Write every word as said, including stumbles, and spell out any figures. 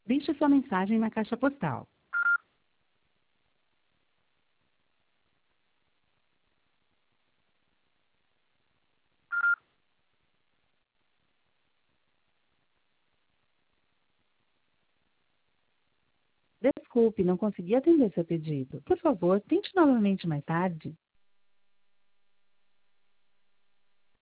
Deixe sua mensagem na caixa postal. Desculpe, não consegui atender seu pedido. Por favor, tente novamente mais tarde.